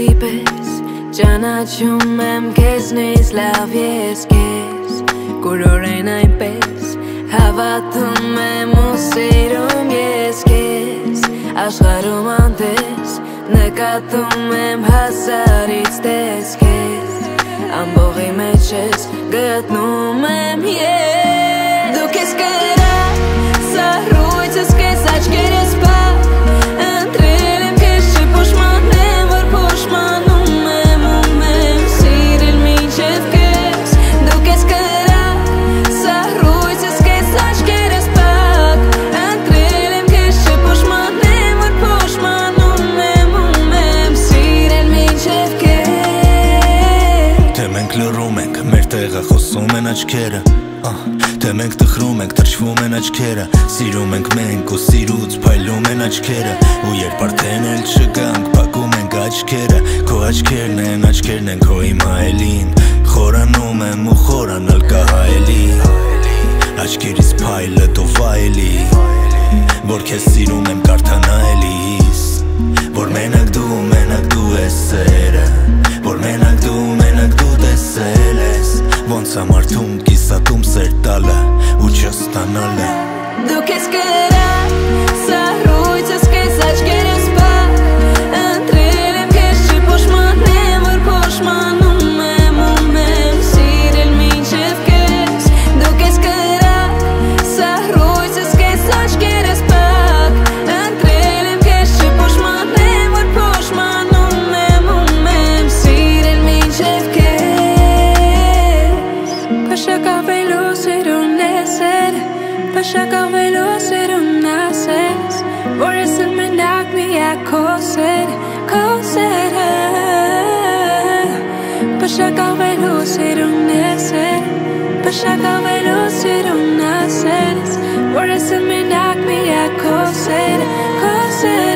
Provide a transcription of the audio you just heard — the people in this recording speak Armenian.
պես ճանաչում եմ քեզնից լավ ես քեզ Kur օրեն այնպես հավատում եմ ու սիրում ես քեզ Աշխարհում անտես նկատում եմ հազարից տեսք քեզ Ամբողի մեջ ես գտնում եմ ես Դու քեզ կրա սառույցս քեզ աչքերս բաք Ընտրել եմ քեզ չփոշմանեմ որ փոշմանում եմ ու եմ սիրել մինչև քեզ Դու քեզ կրա սառույցս քեզ աչքերս բաք Ընտրել եմ քեզ չփոշմանեմ որ փոշմանում եմ ու եմ սիրել մինչև քեզ Թե մենք լռում ենք, մեր տեղը խոսում են աչքերը Թե մենք տխրում ենք, թրջվում են աչքերը Սիրում ենք մենք ու սիրուց փայլում են աչքերը Ու երբ արդեն էլ չգանք, փակում ենք աչքերը Քո աչքերն են քո հիմա էլին Խորանում եմ ու խորանալ կահայելի Աչքերիս փայլը դովայելի Որ քեզ սիրում եմ կարդանայելիս Որ մենակ դու ես սերը Որ մենակ դու տեսել ես Ոնց ամարդում կիսատում սեր տալը ու չստանալը Դու քեզ կրա սառույցս քեզ աչքերս բաք Ընտրել եմ քեզ չփոշմանեմ որ փոշմանում եմ ու եմ սիրել մինչև քեզ Դու քեզ կրա սառույցս քեզ աչքերս բաք Ընտրել եմ քեզ չփոշմանեմ որ փոշմանում եմ ու եմ սիրել մինչև քեզ Փշակավելու սիրուն ես Փշակավելու սիրուն ասես Որ ես էլ մենակ միակ քո սերը Փշակավելու սիրուն ես Փշակավելու սիրուն ասես Որ ես էլ մենակ միակ քո սերը